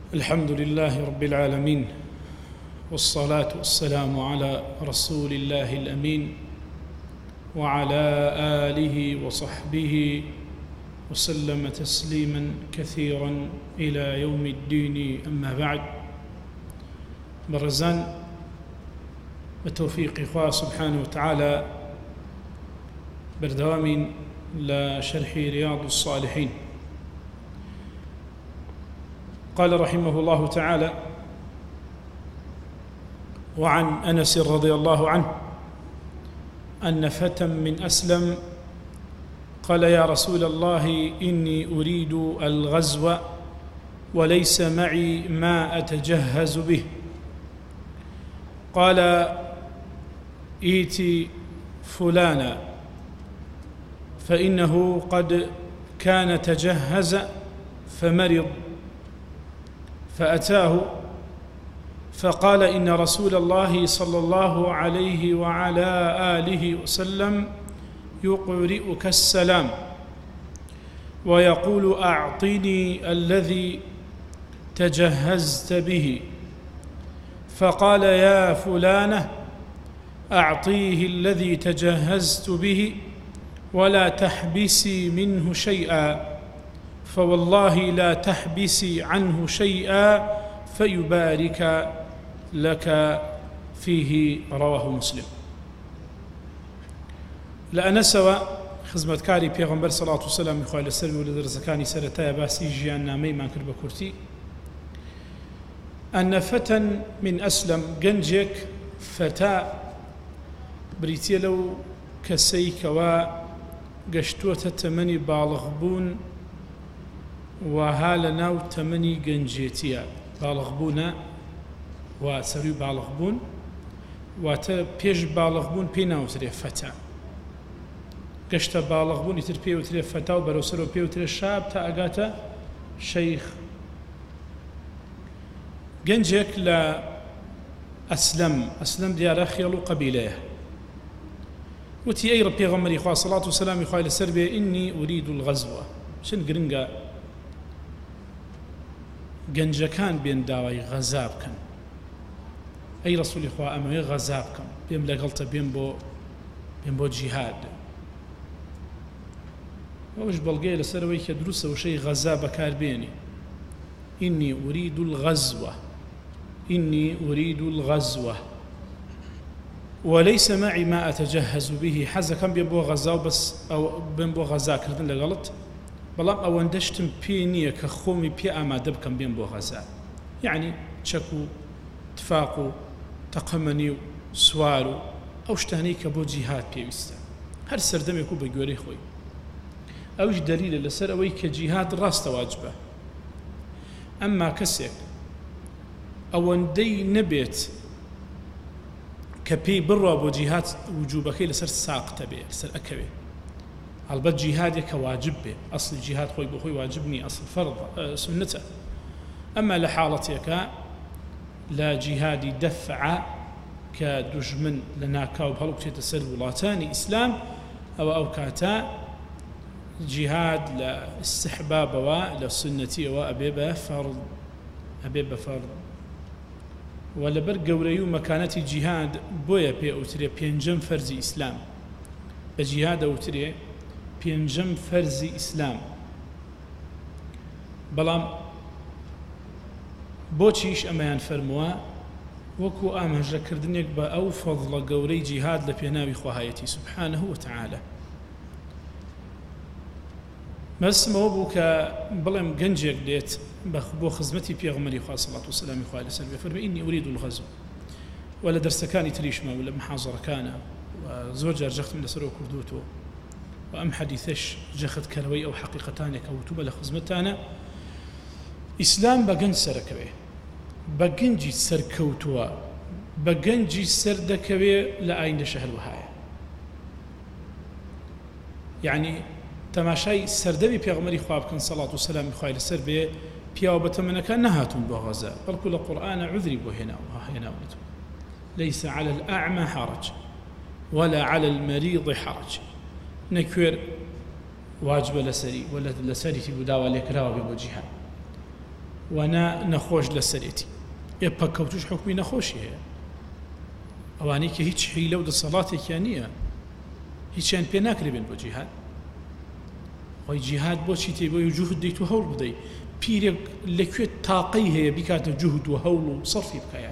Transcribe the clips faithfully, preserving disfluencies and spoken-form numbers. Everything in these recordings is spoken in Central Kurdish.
الحمد لله رب العالمين، والصلاة والسلام على رسول الله الأمين وعلى آله وصحبه وسلم تسليما كثيرا إلى يوم الدين. أما بعد، برزان بتوفيق إخوة سبحانه وتعالى بردوام لشرح رياض الصالحين. قال رحمه الله تعالى: وعن أنس رضي الله عنه أن فتى من أسلم قال: يا رسول الله، إني أريد الغزو وليس معي ما أتجهز به. قال: ائت فلانا فإنه قد كان تجهز فمرض. فأتاه فقال: إن رسول الله صلى الله عليه وعلى آله وسلم يقرئك السلام ويقول: أعطني الذي تجهزت به. فقال: يا فلانة، أعطيه الذي تجهزت به ولا تحبسي منه شيئا، فوالله لا تحبسي عنه شيئا فيبارك لك فيه. رواه مسلم. لأنسوا خزمتكاري پیغمبر صلى الله عليه وسلم خواه لسر و لدرزكاني سرطايا باسي جيان نامي ما كرب كورتي أن فتى من أسلم گنجك فتى بريتي لو كسيك و گشتوة تمني بالغبون وهال ناو تمني گنجيتيا بالغبونا وسري بالغبون واتا بيش بالغبون بينا وتري فتى گشت بالغبون يتر بي وتري فتى وبروسرو بي وتري شاب تا اگاتا شيخ. گنجك لا أسلم أسلم ديار خيلو قبيله وتي أي ربي غمري خواه صلاة وسلام خواه لسربي: إني أريد الغزوة. شن قرنقا گەنجەکان بێن داوای غەزا بکەن. ئەی ڕەسوولی خوا، ئەمەوێ غەزا بکەم، بێم لەگەڵتە بێم بۆ بێم بۆ جیهاد. ئەوش بەڵگەیە لەسەرەوەی کە دروستە وشەی غەزا بەکاربێنی. ئینی ئوریدو الغەزوە ئینی ئوریدو الغەزوە وليس معي ما أتجهز به. حەزەکەم بێم بۆ غەزا و بەس ئەو بێم بۆ غەزاکردن لەگەڵت، بەڵام ئەوەندەشتم پێ نییە کە خۆمی پێ ئامادە بکەم بێم بۆ غەزا. یعنی چەک و تفاق و تەقەمەنی و سوار و ئەو شتانەی کە بۆ جیهاد پێویستە، هەر سەردەمێک و بە گوێرەی خۆی. ئەوش دەلیلە لەسەر ئەوەی کە جیهاد ڕاستە واجبە. ئەمما کەسێک ئەوەندەی نەبێت کە پێی بڕوا بۆ جیهاد وجوبەکەی لەسەر ساقتە بێ، لەسەر ئەکەوێ. البته جهادك واجب به، أصل الجهاد خوي بخوي واجبني، أصل فرض سنته. أما لحالتك لا جهاد دفع كدجمن لنا كاوب هلوك تتسر ولاتاني إسلام أو أوكاتا جهاد لاستحباب ولسنتي وأبيبا فرض أبيبا فرض ولبر قوريو مكانة جهاد بويا بي أوتري بينجم فرز إسلام بجهاد أوتري پێنجەم فەرزی ئیسلام. بەڵام بۆچیش ئەمەیان فەرمووە وەکو ئاماژەکردنێک بە ئەو فەضڵە گەورەی جیهاد لە پێناوی خواهایەتی سبحانه وتعالى. مەسمەوە بوو کە بڵێم گەنجێک دێت بۆ خزمەتی پێغەمبەری خوا صلی الله علیه و سلم خواه لەسەر بێ، فەرمێ: ئینی ئوریدو الغەزو. و لە دەرسەکانی تریشمە و لە محاضەرەکانە زۆر جار جەختم لەسەرەوە کردووتەوە وأم حديثش جخت كروي أو حقيقتانك أو توبة لخزمتانا. إسلام بجن سركوي بجنجي سركوتوا بجنجي سردكوي لأين شهر وهاي. يعني تماشي سردبي بيغمري خواب كان صلاة والسلام خواه لسر بي بياوبة منك نهاتون بغزاء، بل كل القرآن عذري بهنا وهنا ونتو. ليس على الأعمى حرج ولا على المريض حرج. نكوير واجب لسري ولا لسري في بداوة لكراوة بوجهها ونا نخوش لسريتي يبقى كوتوش حكمي نخوشي هي أواني كي هيتش حيلة ود الصلاة كيانية هيتشان بيناكري بين بو جهاد وي جهاد بو شي تيبو جهد ديتو هول بدي بيرك لكو طاقي هي بكات جهد وهول وصرفي بكايا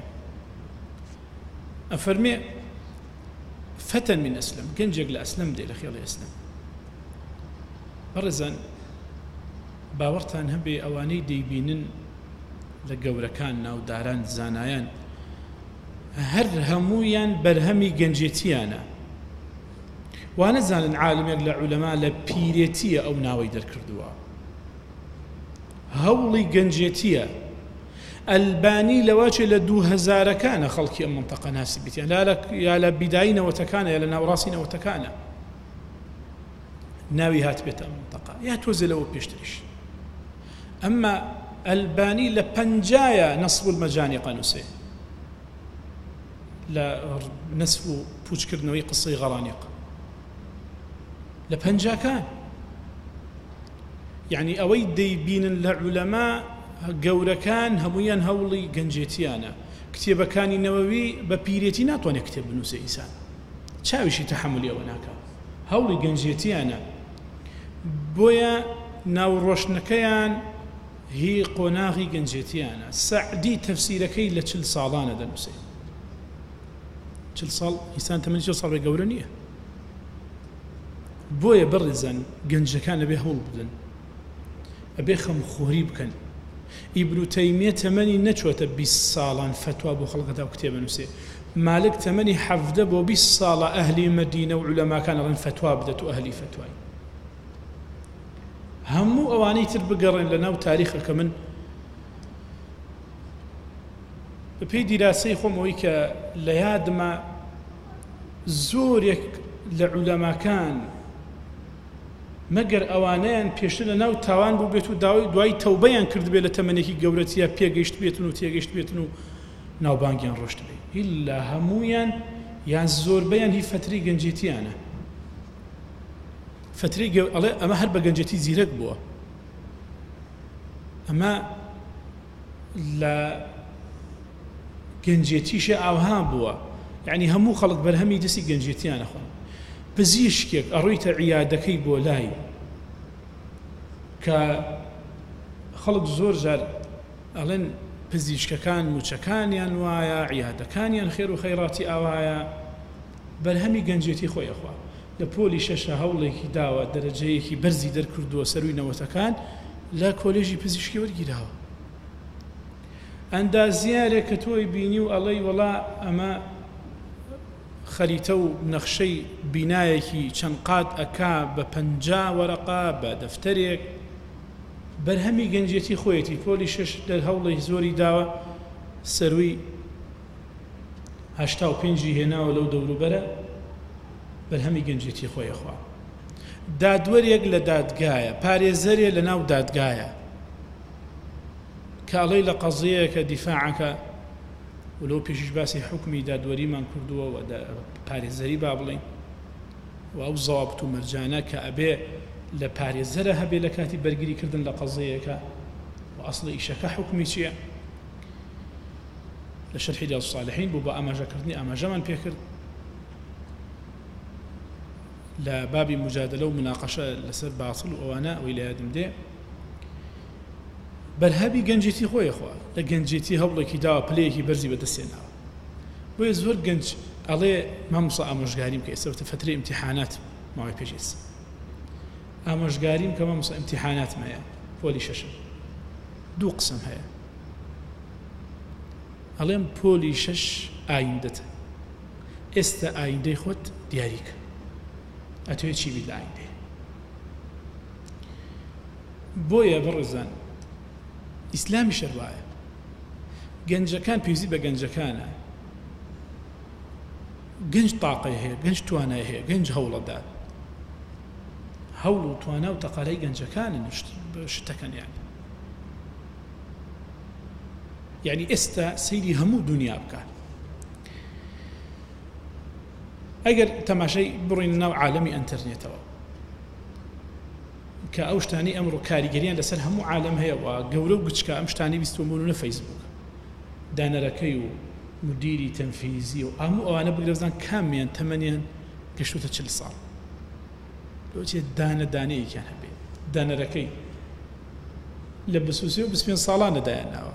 أفرمي فتن من أسلم جنجق لأسلم دي لخيال أسلم برزان باورتان هبي أواني دي بينن لقوركان أو داران زانايان هر همويان برهمي جنجيتيانا وانا زان عالم يقل علماء لبيريتيا أو ناوي در كردوا هولي جنجيتيا الباني لواجه لدو هزار كان خلقي أم منطقة ناسي بيتيا لا لك يا لبداينا وتكانا يا لناوراسينا وتكانا ناوي هات بيت المنطقة يا توزي لو بيشتريش أما الباني لبنجايا نصب المجاني قانوسي لا نسفو بوشكرنوي قصي غرانيق لبنجا كان يعني أوي دي بين العلماء قوركان هميان هولي جنجيتيانا كتيبا كان النووي ببيريتي ناتوان يكتب بنوسي إنسان شاوشي تحملي وناكا هولي جنجيتيانا بويا ناو روشنكيان هي قناغي جنجيتيانا سعدي تفسيركي لتشل صالانة دنوسي تشل صال إنسان تمني تشل صال بقورانية بويا برزان جنجكان أبي هول بدن أبي خم خوريب كان ابن تيمية تمني نشوة بالصالان فتوى بو خلقته وكتاب نوسي مالك تمني حفظه بو بالصالة أهلي مدينة وعلماء كان رن فتوى بدتو أهلي فتوى همو أواني تربقرن لنا وتاريخ كمن بي دراسي خمويك ليادما زورك لعلماء كان مەگەر ئەوانەیان پێشتر لە ناو تاوان بوو بێت و داوای دوای تەوبەیان کرد بێت لە تەمەنێکی گەورەتیە پێگەیشت بێتن و تێگەیشت بێتن و ناوبانگیان ڕۆشت بێت ئیلا هەموویان یان زۆربەیان هی فتری گەنجێتیانە فتری ئەڵێ ئەمە هەر بە گەنجێتی زیرەک بووە ئەمە لە گەنجێتیشە ئاوها بووە یعنی هەموو خەڵک بەرهەمی دەستی گەنجێتیانە خوان پزیشکێک ئەڕۆیتە عیادەکەی بۆ لای کە خەڵک زۆر جار ئەڵێن پزیشکەکان موچەکانیان وایە عیادەکانیان خێر و خەیڕاتی ئاوایە بەرهەمی گەنجێتی خۆیەخوا لە پۆلی شەشە هەوڵێکی داوە دەرەجەیەکی بەرزی دەرکردووە سەروی نەوەتەکان لە کۆلێژی پزیشکی وەرگیراوە ئەندازیارێک کە تۆی بینی و ئەڵێی وەڵا ئەمە خەریتە و نەخشەی بینایەکی چەند قات ئەکا بە پەنجا وەرەقا بە دەفتەرێک بەرهەمی گەنجێتی خۆیەتی پۆلی شەش لە هەوڵی زۆری داوە سەروی هەشتا و پێنجی هێناوە لەو دەوروبەرە بەرهەمی گەنجێتی خۆیەخوا دادوەرێک لە دادگایە پارێزەرێ لە ناو دادگایە کاڵەی لە قەزەیەکە دیفاعەکە ولو پیشش باسی حکمی دادوەریمان کردووە و پارێزەری با بڵین و ئەو زەوابت و مەرجانە کە ئەبێ لە پارێزەرە هەبێ لە کاتی بەرگریکردن لە قەزەیەکە و ئەسڵی ئیشەکە حکمی چییە لە شەرحی ریاض الصالحین بوو بە ئاماژەکردنی ئاماژەمان پێکرد لە بابی مجادلە و مناقەشە لەسەر باسڵ و ئەوانە ئەوەی لە یادم دێ بەرهەمی گەنجێتی خۆیەخوا لە گەنجێتی هەوڵێکی داوە پلەیەکی بەرزی بەدەستێناوە بۆیە زۆر گەنج ئەڵێ مامۆستا ئامۆژگاریم کە ئێستا فترەی ئیمتیحانات ماوەی پێشێس ئامۆژگاریم کە مامۆستا ئیمتیحاناتم هەیە پۆلی شەشم دوو قسم هەیە ئەڵێم پۆلی شەش ئایندەتە ئێستا ئایندەی خۆت دیاریکە ئەتوێت چی بیت لە ئایندەی بۆیە بڕێزان ئیسلامی شەروایە گەنجەکان پێویستی بە گەنجەکانە گەنج تاقی هەیە گەنج توانای هەیە گەنج هەوڵەدا هەوڵ و توانە و تەقالەی گەنجەکانن شتەکەن یانی یعنی ئێستا سەیری هەموو دنیا بکە ئەگەر تەماشای بڕین ناو عالەمی ئەنتەرنێتەوە کە ئەو شتانی ئەمڕۆ کاریگەریان لەسەر هەموو عالەم هەیە و گەورە و گچکە ئەم شتانی بیستومونە فەیسبوک دانەرەکەی و مدیری تەنفیزی و هەموو ئەوانە بگرەزان کامیان تەمەنیان گەشتوتە چل ساڵ لۆچێ دانە دانەیەکیان هەبێ دانەرەکەی لە بسوسی و بسپێن ساڵانە دایانناوە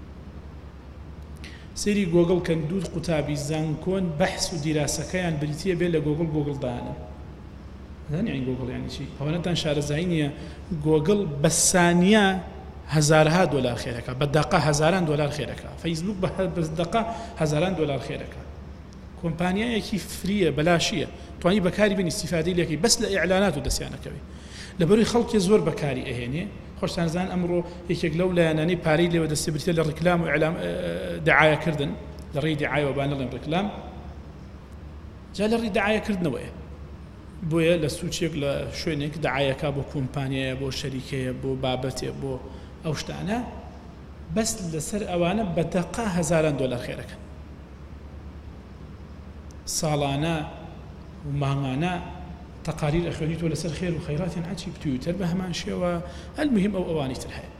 سەیری گۆگڵ کەن دوو قوتابی زانکۆن بەحس و دیراسەکەیان بریتیە بێ لە گۆگڵ گۆگڵ دایانە زانیان گۆگڵ یانی چی ئەوانەتان شارەزایی نییە گۆگڵ بە سانیە هەزارها دۆلار خێرەکە بە دەقە هەزاران دۆلار خێرەکە فەیسبوک بە دەقە هەزاران دۆلار خێرەکە کۆمپانیایەکی فریە بەلاشیە توانی بەکاری بن ئیستیفادەی لێکەی بەس لە ئیعلانات و دەستیانەکەوێ لەبەروی خەڵکی زۆر بەکاری ئەهێنێ خۆشتانزان ئەمڕۆ یەکێک لەو لایەنانەی پارەی لێوە دەستی بریتە لە ڕیکلام و ئیعلام دعایەکردن لە ڕێی دعایەوە با نەڵێن ڕیکلام جا لە ڕێی دعایەکردنەوەیە بۆیە لە سوچێک لە شوێنێک دعایەکە بۆ کۆمپانیایە بۆ شەریکەیە بۆ بابەتێ بۆ ئەو شتانە بەس لەسەر ئەوانە بە دەقە هەزاران دۆلار خێرەکەن ساڵانە و مانگانە تەقاریر ئەخوێنیتۆ لەسەر خێر و خەیراتیان عەجیب تویتر بە هەمان شێوە المهم ئەو ئەوانی تر هەیە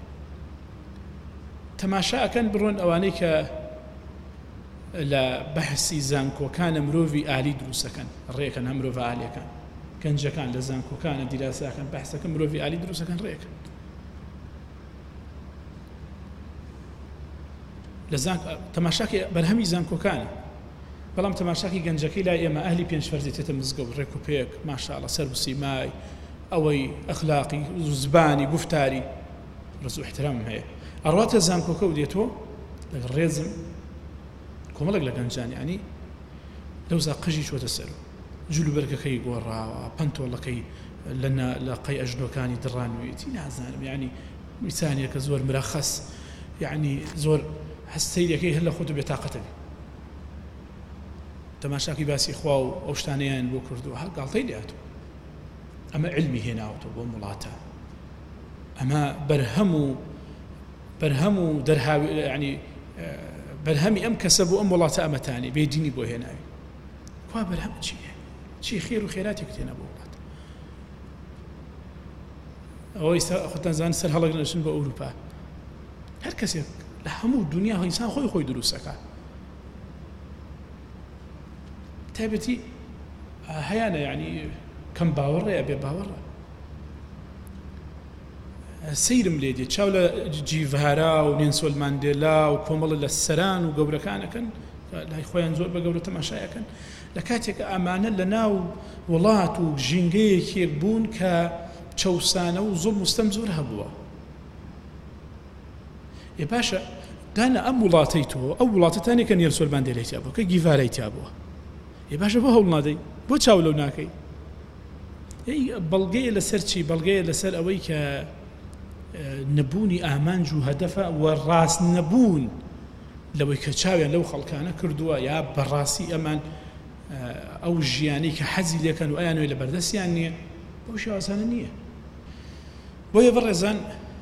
تەماشا ئەکەن بڕۆن ئەوانەی کە لە بەحسی زانکۆکانە مرۆڤی ئالی دروستەکەن ڕێکەن هەم مرۆڤ ئالیەکان گەنجەکان لە زانکۆکانە دیراساکەن بەحسەکە مرۆڤی ئالی دروستەکەن ڕێکن لە زانک تەماشاکی بەرهەمی زانکۆکانە بەڵام تەماشاکی گەنجەکەی لای ئێمە ئەهلی پێنج فەرزی تێتە مزگەوت ڕێک و پێک ماشاءڵڵە سەر و سیمای ئەوەی ئەخلاقی زبانی گفتاری ڕز و احترام هەیە ئەڕواتە زانکۆکە و دێتۆ لەگەڵ ڕێزم کۆمەڵێک لە گەنجانی ینی لەوزا قژی چۆتە سەر جلوبەرگەکەی گۆڕاوە پەنتۆڵەکەی لە قەی ئەژنۆکانی دڕانوێتی نازانم ینی میسانیەکە زۆر مرەخەس یعنی زۆر هەستەیرەکەی هەر لە خۆت بێتاقەتە بێ تەماشاکی باسی خوا و ئەو شتانەیان بۆ کردووە هەر گاڵتەی لێهاتوە ئەمە علمی هێناوەتەوە بۆ وڵاتە ئەمە بەرهەم و بەرهەم و دەرهاوی ینی بەرهەمی ئەم کەسە بۆ ئەم وڵاتە ئەمەتانی بێدینی بۆ هێناوی خوا بەرهەم چییە چی خێر و خێراتی کتێنە بۆ وڵات ئەوەی خۆتانزان سەر هەڵەگرن دەچن بە ئەوروپا هەر کەسێک لە هەموو دنیا ئینسان خۆی خۆی دروستەکە تایبەتی هەیانە یعنی کەم باوەڕێ بێ باوەڕە سەیرم لێ دێت چاو لە جیڤهارا و نێلسۆن ماندێلا و کۆمەڵە لە سەران و گەورەکانەکەن لای خۆیان زۆر بە گەورە تەماشایەکەن لە کاتێک ئەمانە لە ناو وڵات و ژینگەیەکێک بوون کە چەوسانە و زۆر مستەم زۆر هەبووە ێ باشە دانە ئەم وڵاتەی تۆ ئەو وڵاتەتانێک کە نێلسۆن ماندێلای تیا بووە کە گیڤارای تیا بووە ێ باشە بۆ هەوڵ نادەی بۆ چاو لەو ناکەی بەڵگەیە لەسەر چی بەڵگەیە لەسەر ئەوەی کە نەبوونی ئامانج و هەدەفە و ڕاست نەبوون لەوەی کە چاویان لەو خەڵکانە کردووە یا بەڕاستی ئەمان ئەو ژیانی کە حەزی لێکەن و ئەیانوێ لە بەردەستیان نییە بەو شێوازانە نییە بۆیە بەڕێزان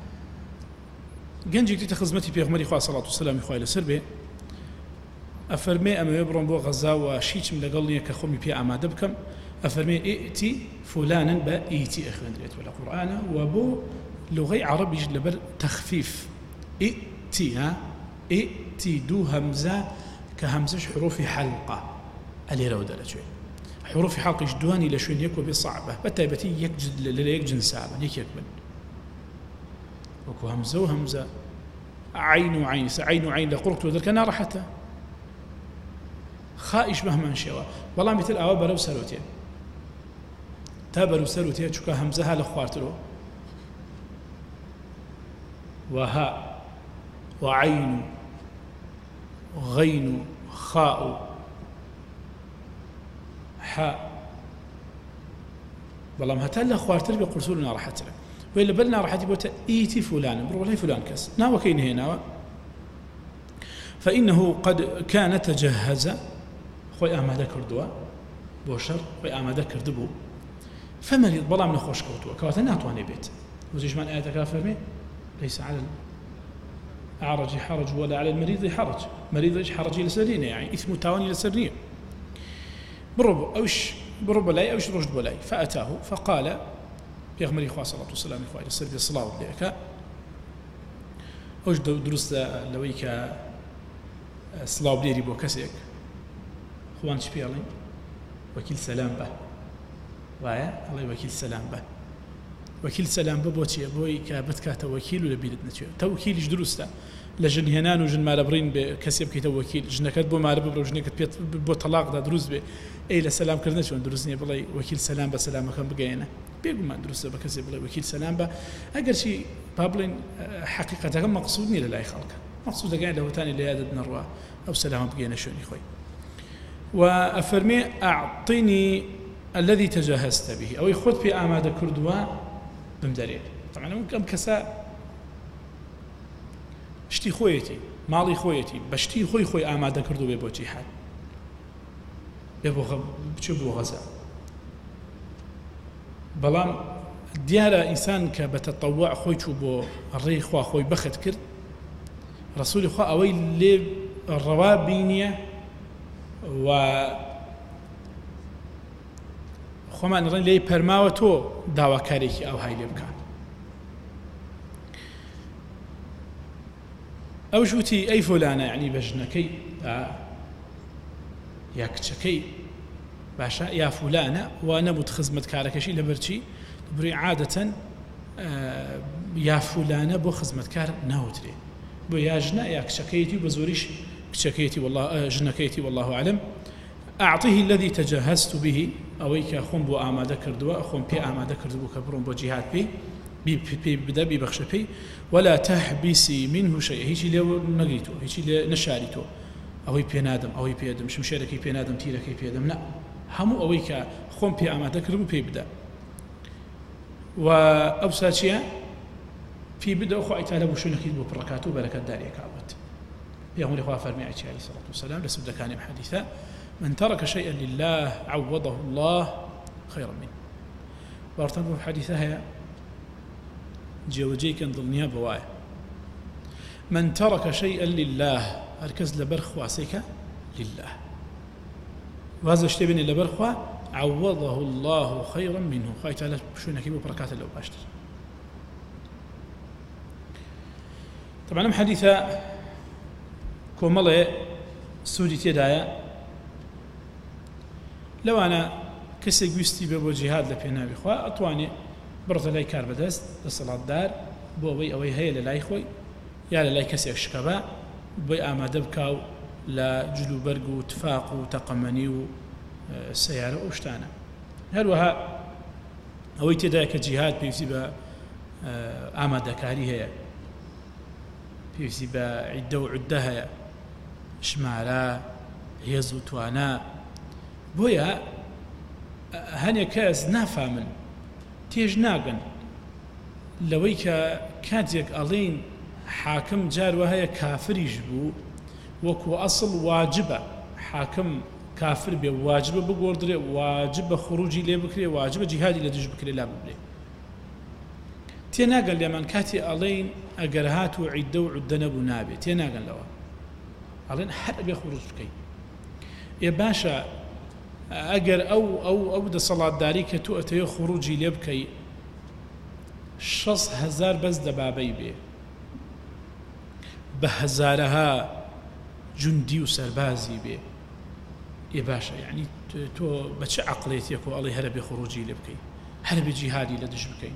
گەنجێک دیتە خزمەتی پێغمبەری خوا سەڵات و سەلامی خوای لەسەر بێ ئەفەرمێ ئەمەوێ بڕۆم بۆ غەزا و شیچم لەگەڵ نییە کە خۆمی پێ ئامادە بکەم ئەفەرمێ ئیتی فولانن بە ئیتی ئەخوێندرێتەوە لە قورئانە و بۆ لغەی عەرەبیش لەبەر تەخفیف ئیتی ها ئیتی دوو هەمزە کە هەمزەش حروفی حەلقە ئەلێرەوە دەرەچوێ حروفی حەلقیش دوانی لە شوێن یەک و بێ صعبە بەتایبەتی یەک لە یەک جنسا بن یەکێک بن وەکو هەمزە و هەمزە عین و عین عین و عین لە قوڕکتەوە دەرکە ناڕەحەتە خائش بە هەمان شێوە بەڵام تر ئەوە بەرەو سەرۆتێ تا بەرەو سەرۆتێ چونکە هەمزە ها لە خوارترەوە وها وعين غين خاء حاء بەڵام هەتا لە خوارتر بە قورسول ناڕەحەترە وی لەبەر ناڕەحەتی بۆتە ئیتی فولان بڕۆ لای فلان کەس ناوەکەی نهێناوە فإنه قد كان تجهز خۆی ئامادە کردووە بۆ شەڕ خۆی ئامادە کردبوو فمەریض بەڵام نەخۆش کەوتووە کەواتە ناتوانێ بێت وزیشمان ئاەتەکە فەرمێ ليس على الأعرج حرج ولا على المريض حرج مريض حرجي لسرينه يعني إثم تاواني لسرينه برب أوش برب لاي أوش رشد بلاي فأتاه فقال پێغمبەری خوا صلی الله علیه و سلم خوای لەسەر بێ سڵاو لێکە ئەوش دروستە لەوەی کە سڵاو بێری بۆ کەسێک خوان چ پێڵێن وەکیل سەلام بە وایە ئەڵێ وەکیل سەلام بە وەکیل سەلام بە بۆ چییە بۆی کە بتکاتە وەکیل و لە بیرت نەچێت تەوکیلیش دروستە لە ژن هێنان و ژن مارە بڕین بێ کەسێ بکەیتە وەکیل ژنەکەت بۆ مارە ببرە و ژنێکت پێت بۆ تەلاقدا دروست بێ ئەی لە سەلامکردنە چۆن دروست نییە بڵێ وەکیل سەلام بە سەلامەکەم بگەێنە بێگومان دروستە بە کەسێ بڵێ وەکیل سەلام بە ئەگەرچی با بڵێن حەقیقەتەکە مەقسوود نییە لە لای خەڵکە مەقسوودەکان لە هەوتانی لە یادت نەڕوا ئەو سەلامە بگەێنە شوێنی خۆی وأفرمي أعطني الذي تجهزت به أو يخذ في أعماد كردوا بمدري طبعا ممكن كسا شتي خويتي مالي خويتي بشتي خوي خوي أعماد كردوا بيبو جهاد بيبو غ... بيبو غزا بلام ديارة إنسان كبتطوع خوي بو الري خوا خوي بخت كرد رسول خوا أوي اللي الروابينية و خۆمان ڕێن لێی پەرماوە تۆ داواکارێکی ئەو های لێ بکە ئەو ژووتی ئەی فۆلانە یعنی بە ژنەکەی یا کچەکەی باشە یا فولانە و نەبوت خزمەتکارەکەشی لەبەرچی بڕی عادەتەن یا فولانە بۆ خزمەتکار ناوترێ بۆ یا ژنە یا کچەکەیەتی و بە زۆریش کچەکەیەتی والله ژنەکەیەتی والله أعلم أعطيه الذي تجهزت به أويك أخون بو آمادة كردوا أخون بي آمادة كردوا كبرون بو جهاد بي بي بي بدا بي بخش بي ولا تحبسي منه شيء هيجي لو نقيتو هيجي نشاريتو أوي بي نادم أوي بي آدم شمشيركي بي نادم تيركي بي آدم لا همو أويك أخون بي آمادة كردوا بي بدا وأبساتشيا في بدا أخو عتالة بوشونكي بو بركاتو بركات داري كعبت يقول إخوة فرمي عليه الصلاة والسلام لسبدا كان حديثا من ترك شيئا لله عوضه الله خيرا منه وارتبوا في حديثها جوجي كان ضلنيا بوايا من ترك شيئا لله أركز لبرخ واسيك لله وهذا اشتبني لبرخ عوضه الله خيرا منه خايت على شو نكيبه بركات لو باشتر طبعا حديثا كومله سودي تدايا لو أنا كسي ويستي بو جهاد لبينابي خوا أتواني برت لاي كار بدست لصلاة دار بو أوي أوي هي للاي خوي يا للاي كسي أشكبا بوي آمادة بكاو لا جلو برقو تفاقو تقمنيو سيارة وشتانا هل وها أوي تدايا كجهاد بيفسي با آمادة كاري هي بيفسي با عدة وعدة هي شمالا هيزو توانا بويا هەنێ کەس نافامن تێژ ناگەن لەوەی کە کاتێک ئەڵێن حاکم جار وهەیە کافریش بوو وەکو ئەسڵ واجبە حاکم کافر بێ واجبە بگۆڕدرێ واجبە خروجی لێ بکرێ واجبە جیهادی لە دژ بکرێ لا ببرێ تێ ناگەن لێمان کاتی ئەڵێن ئەگەر هات و عیددە و عوددە نەبوو نابێ تێ ناگەن لەوە ئەڵێن هەر بێ خروج بکەین ئێ باشە ئەگەر ئەو ئەو ئەو دەسەڵاتداری کە تو ئەتەوێ خروجی لێ بکەی شەش هەزار بەس دەبابەی بێ بە هەزارەها جوندی و سەربازی بێ ئێ باشە یعنی تۆ بە چه عەقڵێتێک و ئەڵێ هەرە بێ خروجی لێ بکەی هەرە بێ جیهادی لە دژ بکەین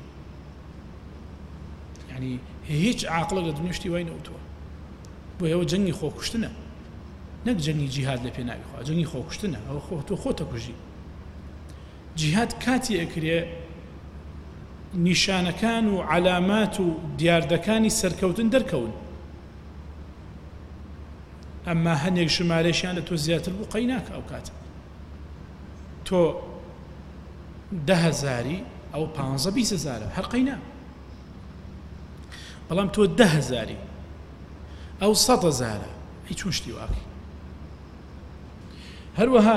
یعنی هیچ عاقڵێک لە دنیا شتی وای نەوتووە بۆ ئێوە جەنگی خۆکوشتنە نەک جەنگی جیهاد لە پێناوی خوا جەنگی خۆکوشتنە ئەوە خۆ تۆ خۆتە کوژی جیهاد کاتی ئەکرێ نیشانەکان و علامات و دیاردەکانی سەرکەوتن دەرکەون ئەمما هەندێک ژمارەشیان لە تۆ زیاتر بوو قەی ناکە ئەو کاتە تۆ دە هەزاری ئەو پانزە بیست هەزارە هەر قەی نا بەڵام تۆ دە هەزاری ئەو سەد هەزارە هیچ چۆن شتی واکەی هەروەها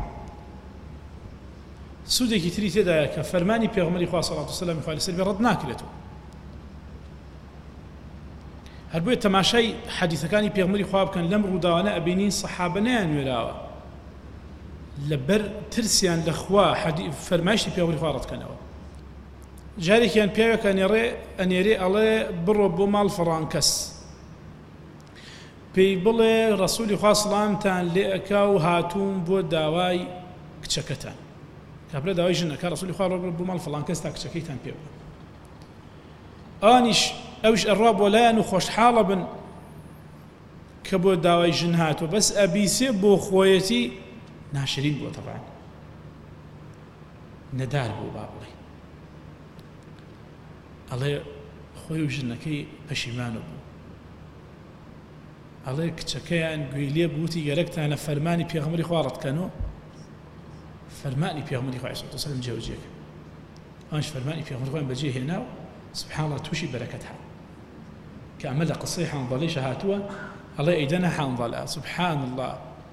سوودێکی تری تێدایە کە فەرمانی پێغەمبەری خوا صلی الله علیه و سلم خوای لەسەر بێ ڕەت ناکرێتەوە هەر بۆیە تەماشای حەدیثەکانی پێغەمبەری خوا بکەن لەم ڕووداوانە ئەبینین سەحابە نەیانوێراوە لەبەر ترسیان لە خوا فەرمایشتی پێغەمبەری خوا ڕەتکەنەوە جارێکیان پیاوێک ئەنێڕێ ئەنێرێ ئەڵێ بڕۆ بۆ ماڵ فەڕان کەس پێی بڵێ ڕەسوولی خوا سڵامتان لێ ئەکا و هاتووم بۆ داوای کچەکەتان کابرا داوای ژنەکە ڕەسوولی خوا ڕۆ بۆ ماڵ فەڵان کەس تا کچەکەیتان پێ بڵێ ئەوانیش ئەوش ئەڕوا بۆ لایەن و خۆشحاڵە بن کە بۆ داوای ژن هاتووە بەس ئەبیسێ بۆ خۆیەتی ناشرین بووە تەبعاً نەدار بوو با بڵێ ئەڵێ خۆی و ژنەکەی پەشیمانە بوو ئەڵێ کچەکەیان گوێی لێ بووتی گەرەکتانە فەرمانی پێغەمبەری خوا ڕەتکەنەوە فەرمانی پێغەمبەری خوا عەلەیهی سەلام جێوەجێکە ئەوانش فەرمانی پێغەمبەری خۆیان بەجێ هێنا و سبحان الله تووشی بەرەکەت هات کە ئەمە لە قسەی حەنظەلەیش هاتووە ئەڵێ ئەیدەنە حەنظەلە سبحان الله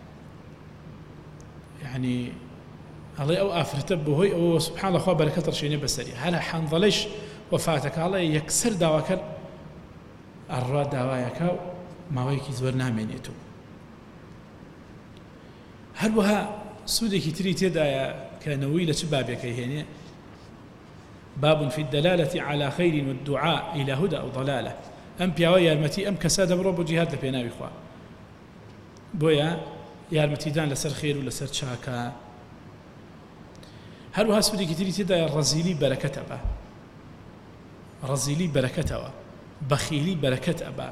يعني ئەڵێ ئەو ئافرەتە بەهۆی ئەوە سبحان الله خوا بەرەکەت ڕشێنێ بەسەری هەر حەنظەلەیش وەفاتەکە ئەڵێ یەکسەر داواکەر ئەڕوا داوایەکە و ماوەیەکی زۆر نامێنێتەوە هەروەها سوودێکی تری تێدایە کە نەوەی لە چ بابێکەی هێنێ باب في الدلالة على خير والدعاء إلى هدى أو ضلالة أم بياوە یارمەتی ئەم کەسا دەبڕۆ بۆ جیهاد لە پێناوی خوا بۆیە یارمەتیدان لەسەر خێر و لەسەر چاکە هەروەها سوودێکی تری تێدایە ڕەزیلی بەرەکەتە بە ڕەزیلی بەرەکەتەوە بەخیلی بەرەکەت ئەبا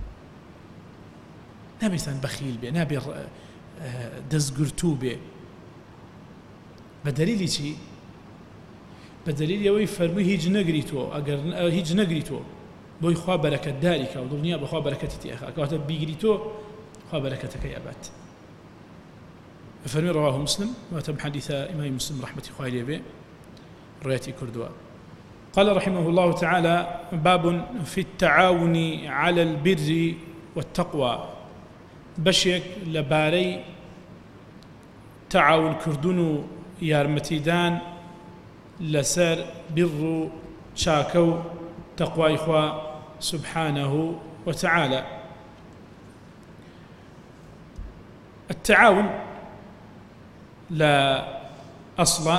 نابێتان بەخیل بێ نابێ دەستگرتوو بێ بە دەلیلی چی بە دەلیلی ئەوەی فەرمووی هیچ نەگریتەوە ئەگەر هیچ نەگریتەوە بۆی خوا بەرەکەتداری کە و دڵنیا بەخوا بەرەکەتی تێ ئەخا کەواتە بیگریتەوە خوا بەرەکەتەکەی ئەبات فەرمی ڕەواه مسلم واتە حەدیثە ئیمامی مسلم ڕەحمەتی خوای لێ بێ ڕوایەتی کردووە قال رحمه الله تعالى باب في التعاون على البر والتقوى بشيك لباري تعاون كردون يارمتيدان لسر بر شاكو تقوى إخوة سبحانه وتعالى التعاون لا أصل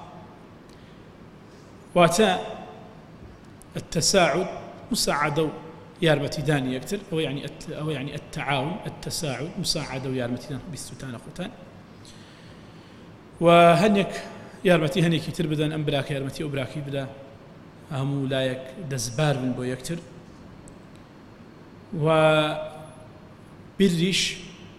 واتا التساعد مساعدة يارمتيدان يكتر أو يعني أو يعني التعاون التساعد مساعدة ويارمتيدان بالستان أخوتان وهنيك يارمتي هنيك يتر بدن أم براك يارمتي أبراكي بدا هم لايك دزبار من بو يكتر وبرش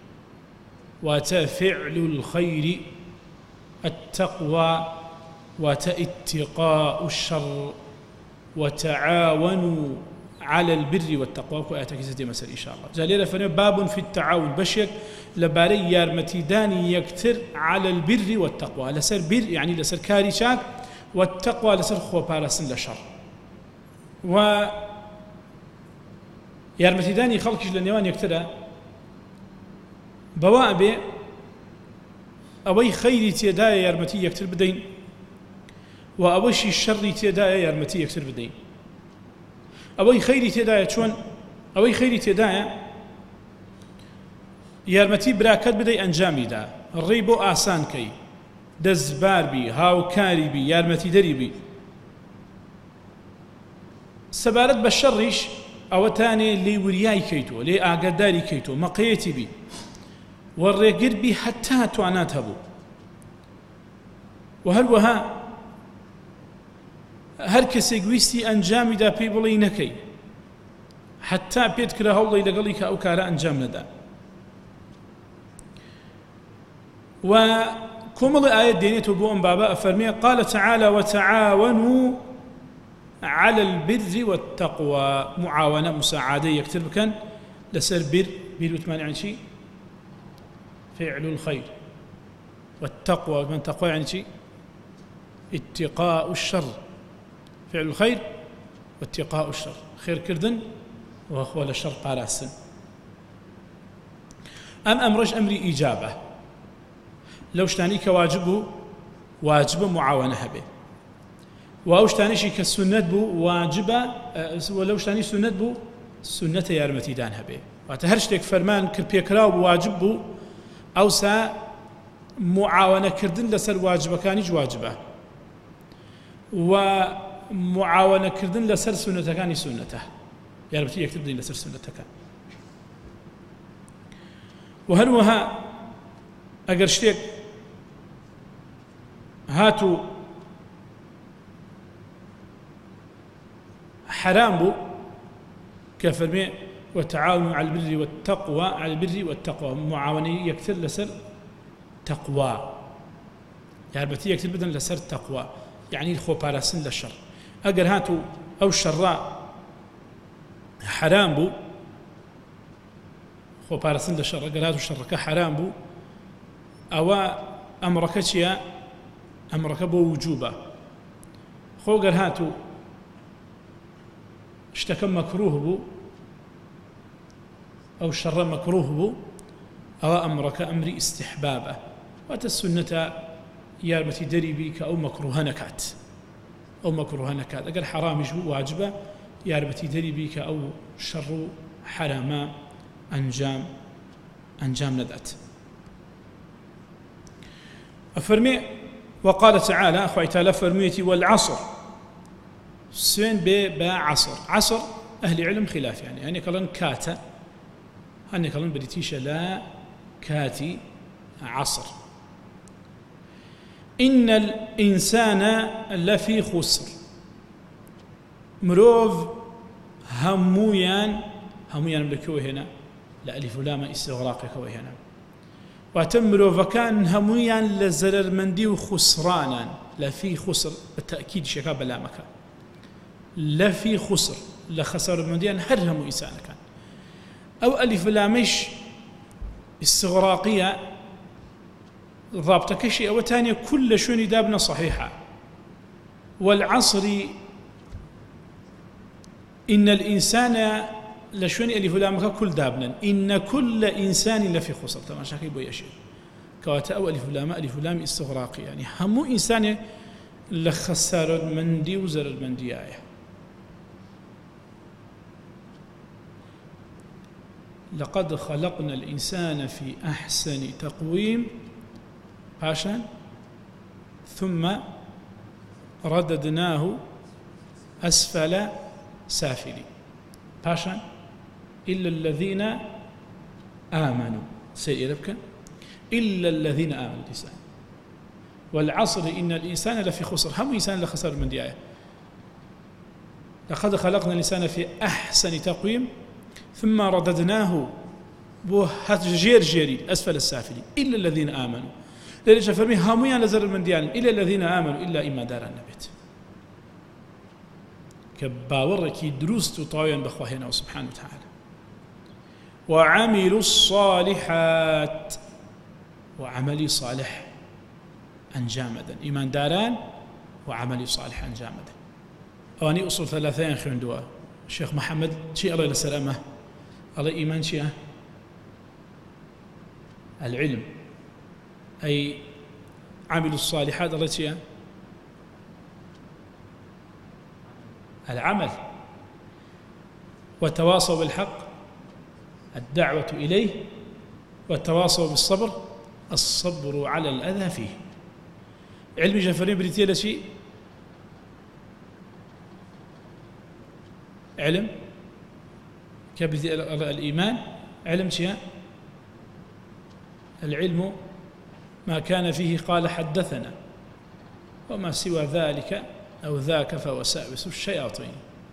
وتفعل الخير التقوى وتاتقاء الشر وتعاونوا على البر والتقوى وآياتك زي مثل إن شاء الله جاليرا فني باب في التعاون بشيك لباري يارمتيداني يكتر على البر والتقوى لسر بر يعني لسر كاري شاك والتقوى لسر خو بارسن لشر و يارمتيداني خلقش لنيوان يكتر بوابه أوي خيري تيدايا يارمتي يكتر بدين وأوشي الشر تيدايا يارمتي يكتر بدين أوي خيري تيدايا شون أوي خيري تيدايا يارمتي براكت بدي أنجامي دا الريبو آسان كي دزبار بي هاو كاري بي يارمتي دري بي سبارت بالشرش أو تاني لي ورياي كيتو لي آقاداري كيتو مقيتي بي والرقر بي حتى توانات هبو وهروها هر کەسێک ویستی ئەنجامی دا پێی بڵێ نەکەی حتا پێت کرا هەوڵی لەگەڵی کە ئەو کارە ئەنجام نەدا و کۆمەڵی ئاەت دێنێتەوە بۆ ئەم بابە ئەفەرمێ قال تعالى وتعاونوا على البر والتقوى معاونة مساعدة يكتر بكن لسر بر بر وثمان يعني شيء فعل الخير والتقوى من تقوى يعني شيء اتقاء الشر فعل الخير واتقاء الشر خير كردن وهو الشر قارسن أم أمرج أمري إجابة لو شتاني كواجبه واجب معاونة به وأو شتاني شي كالسنة بو واجبة ولو شتاني سنة بو سنة يارمتي دانها به واتهرشتك فرمان كربيكراو واجب بو أو سا معاونة كردن لسر واجبة كانيج واجبة و معاونة كردن لسر سنة كان سنته يعني بتي يكتب لسر سنة كان وهروها أجر شتيك هاتوا حرام بو كفرمي وتعاونوا على البر والتقوى على البر والتقوى معاونة يكثر لسر تقوى يعني بتي يكتب بدن لسر تقوى يعني الخو بارسن للشر أجر هاتوا أو الشراء حرام بو خو بارسن للشر أجر هاتوا الشر حرام بو أو أمرك شيء أمرك بو وجوبه خو أجر هاتوا اشتكى مكروه بو أو الشر مكروه بو أو أمرك أمر استحبابه وتسنة يارمتي دري بك أو مكروه نكات أو مكروه نكات أقل حرام جو واجبة يارمتي دري بك أو شر حراما أنجام أنجام ندأت أفرمي وقال تعالى أخوة تعالى فرميتي والعصر سين با عصر عصر أهل علم خلاف يعني يعني كلن كاتا هني كلن بريتيشة لا كاتي عصر إن الإنسان لفي خسر مروف همويان همويان بكوه هنا لا ألف لام استغراق كوه هنا وتمرو فكان همويان لزرر مندي وخسرانا لفي خسر بالتأكيد شكاب لا مكان لفي خسر لخسر منديان هرهم إنسان كان أو ألف لامش استغراقية ضابطة كشيء أو تانية كل شون دابنا صحيحة والعصر إن الإنسان لشون ألف لامك كل دابنا إن كل إنسان لفي خسر طبعا شاكي بويا شيء كواتا أو ألف لام ألف لام استغراقي يعني همو إنسان لخسر المندي وزر المندي آية لقد خلقنا الإنسان في أحسن تقويم باشا ثم رددناه أسفل سافلين باشا إلا الذين آمنوا سيئ ربك إلا الذين آمنوا الإنسان والعصر إن الإنسان لفي خسر هم إنسان لخسر من دياية لقد خلقنا الإنسان في أحسن تقويم ثم رددناه بوهات جير جيري أسفل السافلين إلا الذين آمنوا لذلك فرمي هامويا لزر من ديان إلا الذين آمنوا إلا إما دار النبت كباوركي دروست طاويا بخواهنا سبحانه وتعالى وعملوا الصالحات وعملي صالح أنجامدا إيمان داران وعملي صالح أنجامدا أواني أصول ثلاثين خندوا الشيخ محمد شيء الله لسلامه الله إيمان شيء العلم أي عملوا الصالحات الله شيء العمل والتواصوا بالحق الدعوة إليه والتواصوا بالصبر الصبر على الأذى فيه علم جفرين بريتيا شيء علم كبريتيا الإيمان علم شيء العلم ما كان فيه قال حدثنا وما سوى ذلك أو ذاك فوساوس الشياطين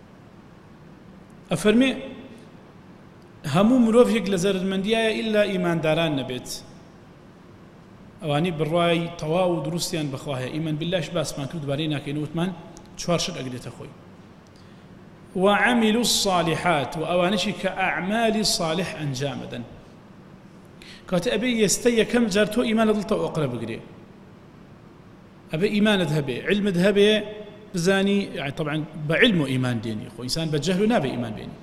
أفرمي همو مروفيك لزر المندية إلا إيمان داران نبيت أواني بالرأي طواو دروسيان بخواها إيمان بالله شباس ما كنت بارينا كينوت من شوارشد أقدت أخوي وعملوا الصالحات وأوانشي كأعمال صالح أنجامدا كات أبي يستي كم جارتو إيمان ضلطة أقرب قريب أبي إيمان ذهبي علم ذهبي بزاني يعني طبعا بعلم إيمان ديني أخو إنسان بجهل نابي إيمان بيني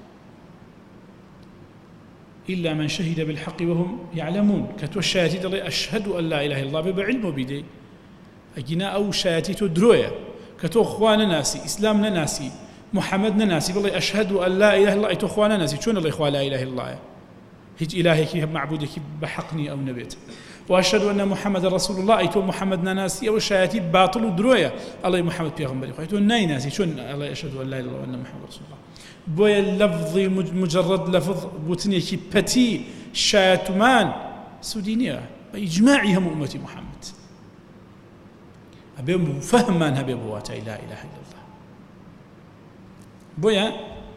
إلا من شهد بالحق وهم يعلمون كتو الشهادة اللي أشهد أن لا إله إلا الله بعلمه بيدي أجينا أو شهادته دروية كتو أخوانا ناسي إسلامنا ناسي محمدنا ناسي بالله أشهد أن لا إله إلا الله إتو أخوانا ناسي شون الله إخوة لا إله إلا الله هيج إلهي كي معبودك بحقني أو نبيت وأشهد أن محمد رسول الله أيتو محمد ناسي أو شايتي باطل ودروية الله محمد بيغمبري أيتو ناي ناسي شون الله أشهد أن لا إله إلا الله وأن محمد رسول الله بويا اللفظ مجرد لفظ بوتني كي بتي شاتمان سودينية بإجماعهم أمة محمد أبيهم فهم من هبي بواتا لا إله إلا الله بويا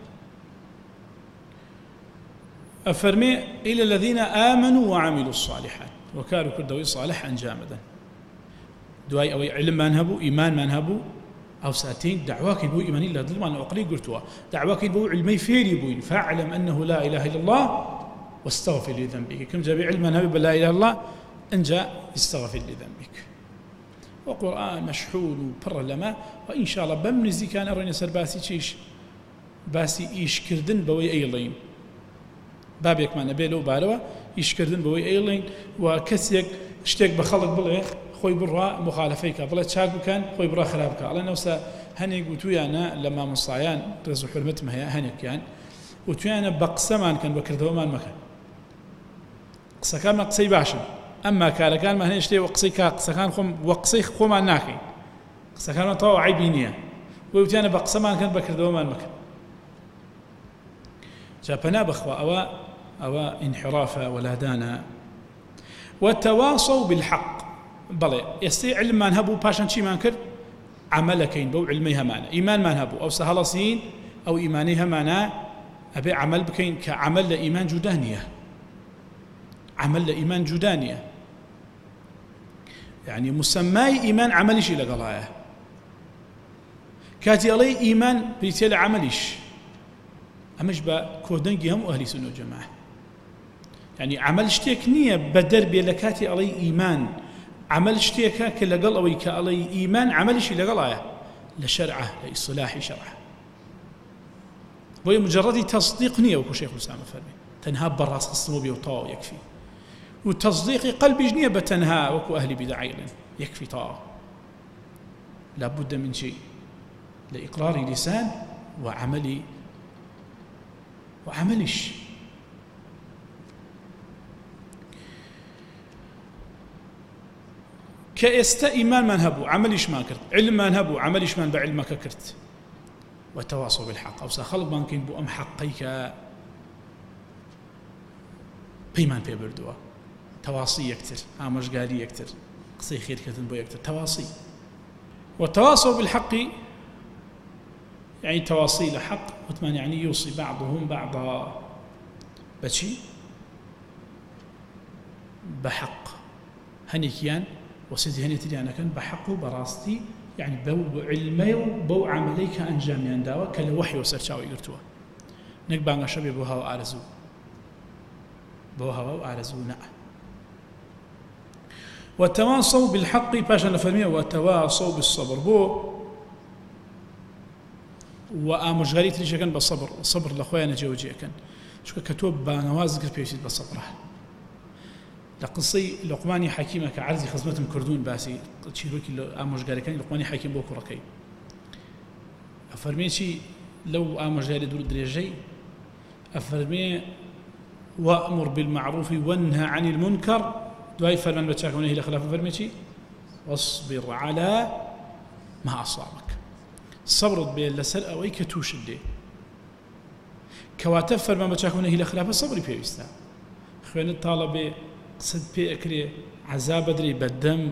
أفرمي إلى الذين آمنوا وعملوا الصالحات وكانوا كردوي صالحا جامدا دواي أو علم ما نهبوا إيمان ما نهبوا أو ساتين دعواك يبو إيماني لا ظلمان أقري قلتوا دعواك يبو علمي فيري بوين فاعلم أنه لا إله إلا الله واستغفر لذنبك كم جاء بعلم ما نهب لا إله إلا الله إن جاء استغفر لذنبك وقرآن مشحون وبر لما وإن شاء الله بمنزي كان أرني سر باسي تشيش باسي إيش كردن بوي أيلين بابك ما نبيلو باروا إيش كردن بوي أيلين وكسيك اشتاق بخلق بلغي خوي برا مخالفيك بلا تشاك كان خوي برا خرابك على نفسه هني قلت ويانا لما مصايان رزو حرمت ما هي هني كان قلت ويانا بقسمان كان بكردو ما مكان قصا كان قصي باشا اما كان كان ما هني اشتي وقصي كا قصا كان خم وقصي خم ناكي قصا كان طو عيبينيه قلت ويانا بقسمان كان بكردو ما مكان جابنا بخوا او او انحرافا ولا دانا وتواصوا بالحق بلى يستطيع علم ما نهبوا باشان شي ما نكر عملكين بو علميها معنا ايمان ما نهبوا او سهلصين او ايمانيها معنا ابي عمل بكين كعمل لايمان جدانيه عمل لايمان جدانيه يعني مسماي ايمان عمليش الى قضايا كاتي علي ايمان بيتي عمليش امش با كودنجي هم اهل سنه وجماعه يعني عمل شتيك نيه بدربي لكاتي علي ايمان عمل شتيكا كلا قال أو كالي إيمان عمل شيء لقال آية لشرعه لإصلاح شرعه وهي مجرد تصديق نية وكو شيخ الإسلام فرمي تنهاب براس خصمو بيوطاو يكفي وتصديق قلب جنية بتنها وكو أهل بدعي يكفي طاو لابد من شيء لإقرار لسان وعمل وعملش كإستا إيمان ما نهبو عمليش ما كرت علم ما نهبو عمليش ما بعلمك كرت وتواصوا بالحق أو سخلق ممكن بو أم حقيك بيمان بيبردوا تواصي يكتر آمش قالي يكتر قصي خير كتن بو يكتر تواصي والتواصوا بالحق يعني تواصي لحق وثمان يعني يوصي بعضهم بعضا بشي بحق هنيكيان وسيدي هني تري أنا كان بحقه براستي يعني بو علمي وبو عملي كأنجام ينداوا كلا وحي وسرشاوي قرتوا نقبان شبي بو هوا أرزو بو هوا أرزو نا والتواصوا بالحق باشا نفهميه والتواصوا بالصبر بو وآمش غريت ليش كان بالصبر الصبر لأخويا أنا جوجي كان شو كتب بنوازق بيوسيد بالصبر لقصي لقماني حكيمة كعرضي خزمتهم كردون باسي تشيروكي آمش غاري كان لقماني حكيم بو كركي أفرمي شي لو آمش غاري دور دريجي أفرمي وأمر بالمعروف وانهى عن المنكر دواي فرمان بتشاك ونهي لخلاف أفرمي شي واصبر على ما أصابك صبرت بين لسر أو أي كتوش اللي كواتف فرمان بتشاك ونهي لخلاف الصبر بيوستا خوين الطالب قصد بي أكري عذاب أدري بالدم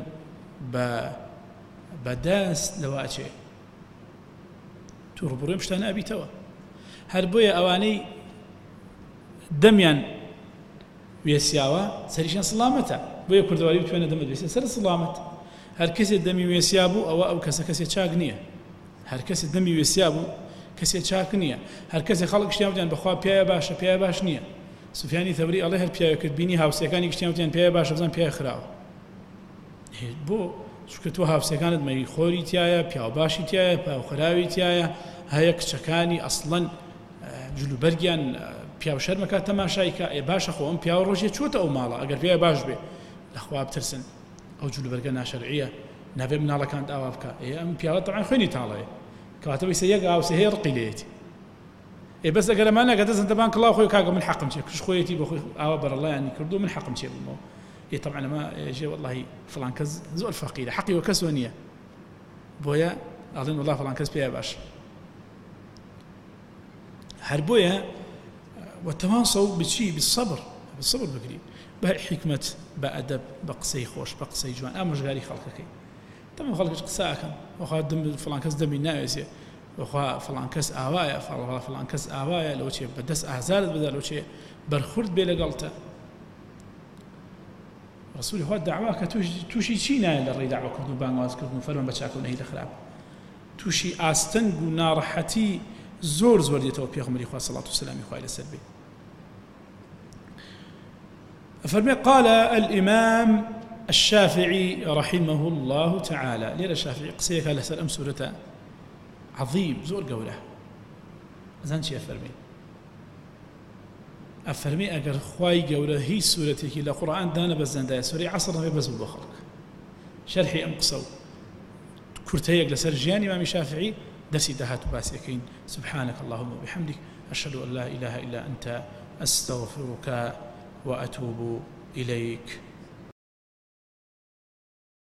بداس لواتشي توربوري مشتان أبي توا هربويا أواني دميان ويسياوا سريشان سلامتا بويا كردوالي بتوانا دم بيسيا سر سلامت هر كسي دمي ويسيابو أو أو كسا كسي تشاق نية هر كسي دمي ويسيابو كسي تشاق نية هر كسي خلق اشتيامتان بخوا بيايا باشا بيايا باش نية سفياني ثوري الله هالبيايا كربيني هاوسيكاني اشتيامتان بيايا باشا بزان بيايا خراو بو شكرتو هاوسيكانت مي خوري تيايا بياو باشي تيايا بياو خراوي تيايا هيك شكاني أصلا جلو برگیان پیاو شرمکا تماشای که ای باش خو ام پیاو روزی چوت او مالا اگر پیاو باش به لخواب ترسن او جلو برگان ناشرعیه نبی من الله كانت اوابك ای ام پیاو طبعا خوني تاله كاتبي سيق او سهير قليت ای بس اگر ما انا قد انت بانك الله خوي كاغ من حق مشي كش خويتي بخوي او بر الله يعني كردو من حق مشي بالمو إيه طبعا ما يجي والله فلان كز زول فقير حقي وكسونية بويا أظن والله فلان كز بيا باش هربويا وتواصوا بشيء بالصبر بالصبر بقري بحكمة بأدب بقصي خوش بقصي جوان أمش غاري خلقك طبعا خلقك قساكن وخا دم فلان كز دمي نايسي وخا فلان كز آوايا فلان كز آوايا لو شيء بدس أعزال بدل لو شيء برخورد بيلا قلته رسول هو دعواك توشي شينا للري دعوة كردو بانواز كردو فرمان بچاكو نهي لخراب توشي آستنگ و نارحتي زور زور ديتو بيغمري خواه صلاة والسلام خواه لسلبي فرمي قال الإمام الشافعي رحمه الله تعالى ليلة الشافعي قصيك على سلام سورة عظيم زور قوله زانشي أفرمي أفرمي أجر خواي قوله هي سورتك إلى قرآن دانا بزندايا سوري عصر نبي بزول بخلق شرحي أمقصو كرتيك لسر جيان إمام الشافعي درسي دهات باسيكين سبحانك اللهم وبحمدك أشهد أن لا إله إلا أنت أستغفرك وأتوب إليك